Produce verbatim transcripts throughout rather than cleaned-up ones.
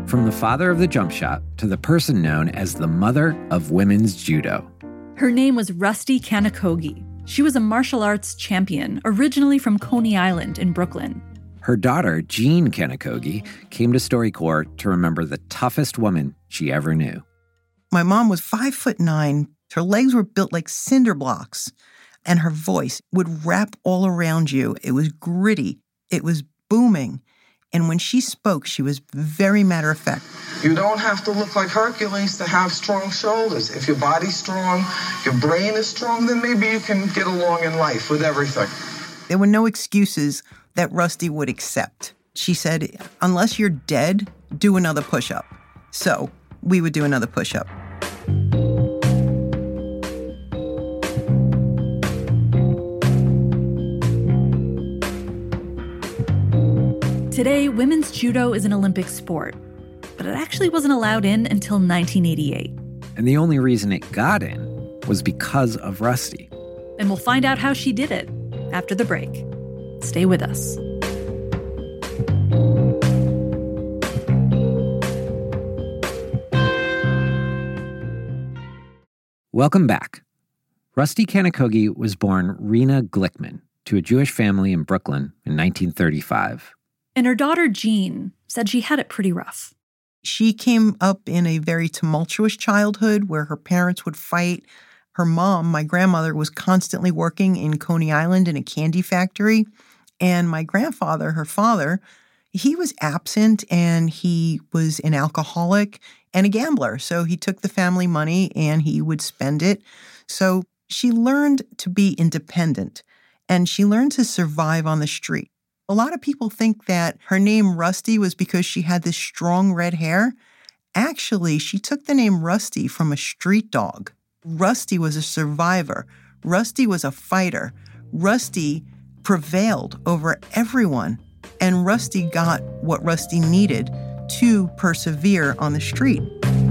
From the father of the jump shot to the person known as the mother of women's judo. Her name was Rusty Kanokogi. She was a martial arts champion, originally from Coney Island in Brooklyn. Her daughter, Jean Kanokogi, came to StoryCorps to remember the toughest woman she ever knew. My mom was five foot nine. Her legs were built like cinder blocks, and her voice would wrap all around you. It was gritty. It was booming. And when she spoke, she was very matter of fact. You don't have to look like Hercules to have strong shoulders. If your body's strong, your brain is strong, then maybe you can get along in life with everything. There were no excuses that Rusty would accept. She said, unless you're dead, do another push-up. So we would do another push-up. Today, women's judo is an Olympic sport, but it actually wasn't allowed in until nineteen eighty-eight. And the only reason it got in was because of Rusty. And we'll find out how she did it after the break. Stay with us. Welcome back. Rusty Kanokogi was born Rena Glickman to a Jewish family in Brooklyn in nineteen thirty-five. And her daughter, Jean, said she had it pretty rough. She came up in a very tumultuous childhood where her parents would fight. Her mom, my grandmother, was constantly working in Coney Island in a candy factory. And my grandfather, her father, he was absent and he was an alcoholic and a gambler. So he took the family money and he would spend it. So she learned to be independent and she learned to survive on the street. A lot of people think that her name Rusty was because she had this strong red hair. Actually, she took the name Rusty from a street dog. Rusty was a survivor. Rusty was a fighter. Rusty prevailed over everyone. And Rusty got what Rusty needed to persevere on the street.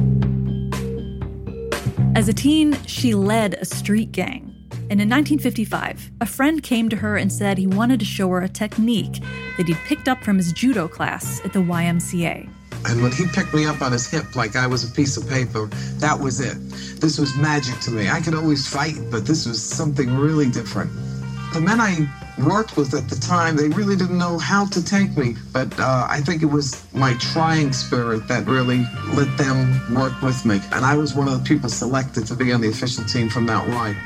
As a teen, she led a street gang. And in nineteen fifty-five, a friend came to her and said he wanted to show her a technique that he'd picked up from his judo class at the Y M C A. And when he picked me up on his hip like I was a piece of paper, that was it. This was magic to me. I could always fight, but this was something really different. The men I worked with at the time, they really didn't know how to take me, but uh, I think it was my trying spirit that really let them work with me. And I was one of the people selected to be on the official team from that Y.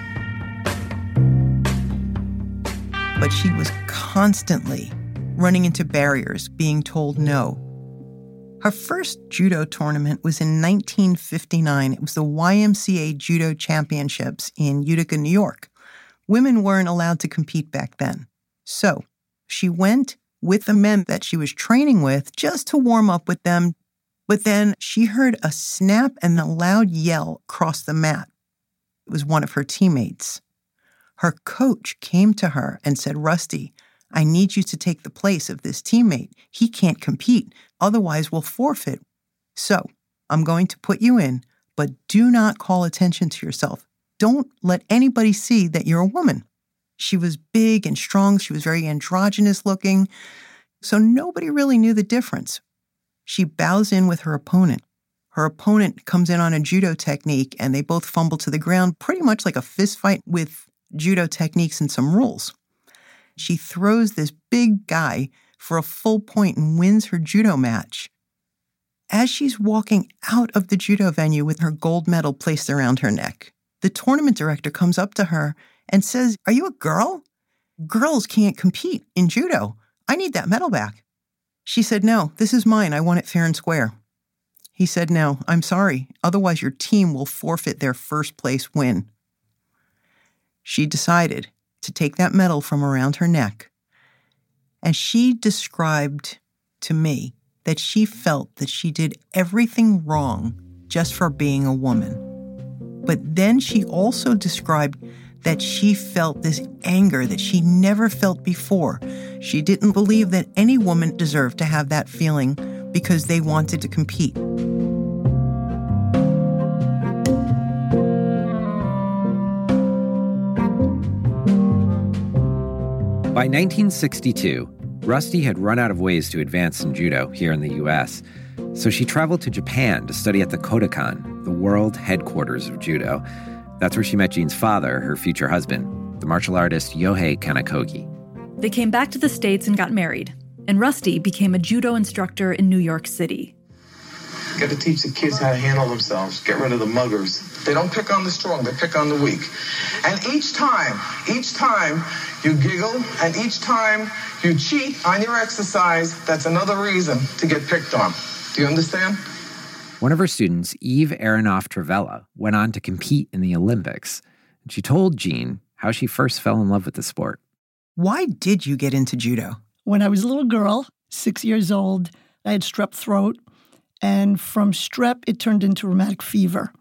But she was constantly running into barriers, being told no. Her first judo tournament was in nineteen fifty-nine. It was the Y M C A Judo Championships in Utica, New York. Women weren't allowed to compete back then. So she went with the men that she was training with just to warm up with them. But then she heard a snap and a loud yell across the mat. It was one of her teammates. Her coach came to her and said, Rusty, I need you to take the place of this teammate. He can't compete. Otherwise, we'll forfeit. So I'm going to put you in, but do not call attention to yourself. Don't let anybody see that you're a woman. She was big and strong. She was very androgynous looking. So nobody really knew the difference. She bows in with her opponent. Her opponent comes in on a judo technique and they both fumble to the ground, pretty much like a fist fight with judo techniques and some rules. She throws this big guy for a full point and wins her judo match. As she's walking out of the judo venue with her gold medal placed around her neck, the tournament director comes up to her and says, are you a girl? Girls can't compete in judo. I need that medal back. She said, no, this is mine. I want it fair and square. He said, no, I'm sorry. Otherwise, your team will forfeit their first place win. She decided to take that medal from around her neck. And she described to me that she felt that she did everything wrong just for being a woman. But then she also described that she felt this anger that she never felt before. She didn't believe that any woman deserved to have that feeling because they wanted to compete. By nineteen sixty-two, Rusty had run out of ways to advance in judo here in the U S, So she traveled to Japan to study at the Kodokan, the world headquarters of judo. That's where she met Jean's father, her future husband, the martial artist Yohei Kanakogi. They came back to the States and got married, and Rusty became a judo instructor in New York City. Got to teach the kids how to handle themselves, get rid of the muggers. They don't pick on the strong, they pick on the weak. And each time, each time you giggle, and each time you cheat on your exercise, that's another reason to get picked on. Do you understand? One of her students, Eve Aronoff Travella, went on to compete in the Olympics. And she told Jean how she first fell in love with the sport. Why did you get into judo? When I was a little girl, six years old, I had strep throat. And from strep, it turned into rheumatic fever.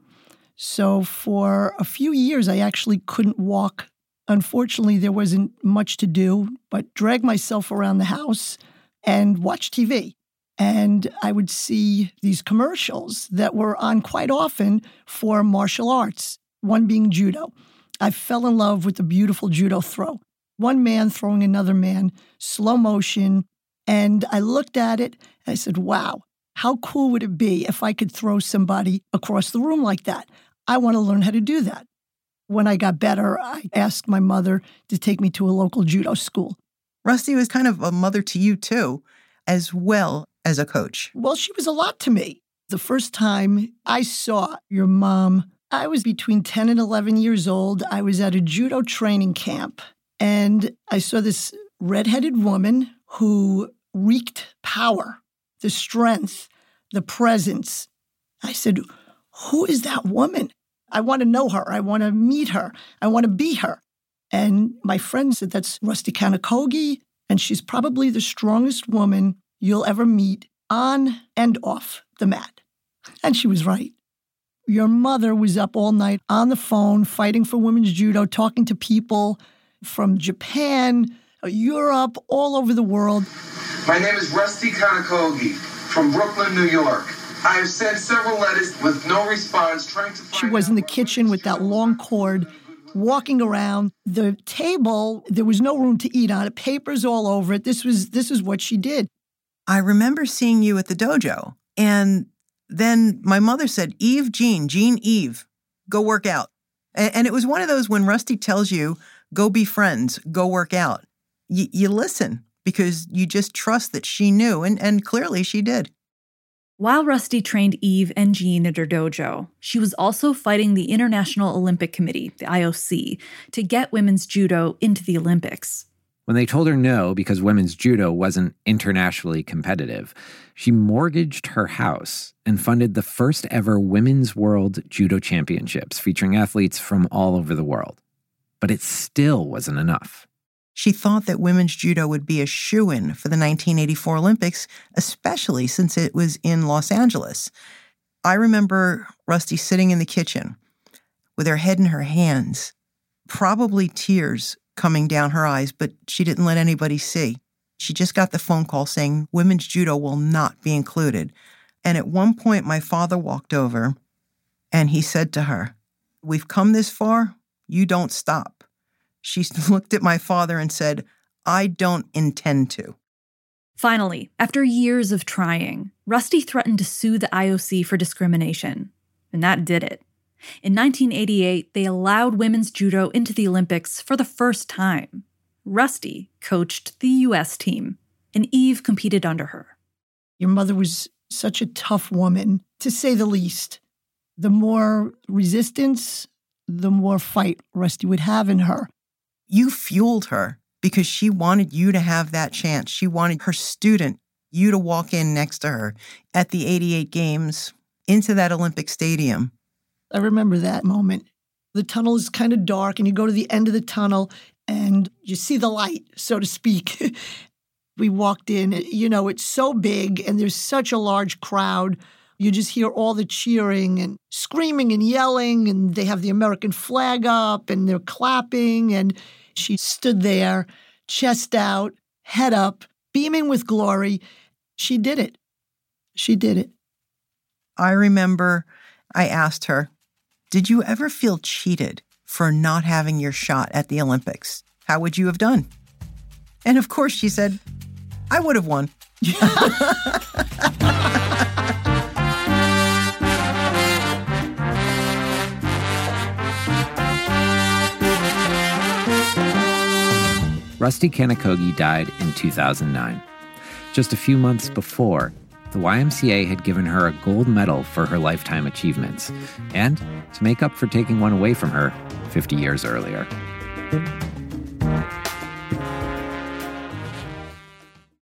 So for a few years, I actually couldn't walk. Unfortunately, there wasn't much to do but drag myself around the house and watch T V. And I would see these commercials that were on quite often for martial arts, one being judo. I fell in love with the beautiful judo throw. One man throwing another man, slow motion. And I looked at it and I said, wow, how cool would it be if I could throw somebody across the room like that? I want to learn how to do that. When I got better, I asked my mother to take me to a local judo school. Rusty was kind of a mother to you, too, as well as a coach. Well, she was a lot to me. The first time I saw your mom, I was between ten and eleven years old. I was at a judo training camp, and I saw this redheaded woman who reeked power, the strength, the presence. I said, who is that woman? I want to know her. I want to meet her. I want to be her. And my friend said, that's Rusty Kanakogi, and she's probably the strongest woman you'll ever meet on and off the mat. And she was right. Your mother was up all night on the phone, fighting for women's judo, talking to people from Japan, Europe, all over the world. My name is Rusty Kanakogi from Brooklyn, New York. I have sent several letters with no response trying to find She was in the kitchen with that long cord, walking around. The table, there was no room to eat on it, papers all over it. This was this is what she did. I remember seeing you at the dojo, and then my mother said, Eve, Jean, Jean, Eve, go work out. And, and it was one of those when Rusty tells you, go be friends, go work out. Y- you listen because you just trust that she knew, and, and clearly she did. While Rusty trained Eve and Jean at her dojo, she was also fighting the International Olympic Committee, the I O C, to get women's judo into the Olympics. When they told her no because women's judo wasn't internationally competitive, she mortgaged her house and funded the first ever Women's World Judo Championships featuring athletes from all over the world. But it still wasn't enough. She thought that women's judo would be a shoo-in for the nineteen eighty-four Olympics, especially since it was in Los Angeles. I remember Rusty sitting in the kitchen with her head in her hands, probably tears coming down her eyes, but she didn't let anybody see. She just got the phone call saying women's judo will not be included. And at one point, my father walked over and he said to her, we've come this far, you don't stop. She looked at my father and said, I don't intend to. Finally, after years of trying, Rusty threatened to sue the I O C for discrimination. And that did it. In nineteen eighty-eight, they allowed women's judo into the Olympics for the first time. Rusty coached the U S team, and Eve competed under her. Your mother was such a tough woman, to say the least. The more resistance, the more fight Rusty would have in her. You fueled her because she wanted you to have that chance. She wanted her student, you to walk in next to her at the eighty-eight games into that Olympic stadium. I remember that moment. The tunnel is kind of dark, and you go to the end of the tunnel, and you see the light, so to speak. We walked in, you know, it's so big, and there's such a large crowd. You just hear all the cheering and screaming and yelling, and they have the American flag up, and they're clapping, and she stood there, chest out, head up, beaming with glory. She did it. She did it. I remember I asked her, did you ever feel cheated for not having your shot at the Olympics? How would you have done? And of course she said, I would have won. Rusty Kanokogi died in two thousand nine. Just a few months before, the Y M C A had given her a gold medal for her lifetime achievements, and to make up for taking one away from her fifty years earlier.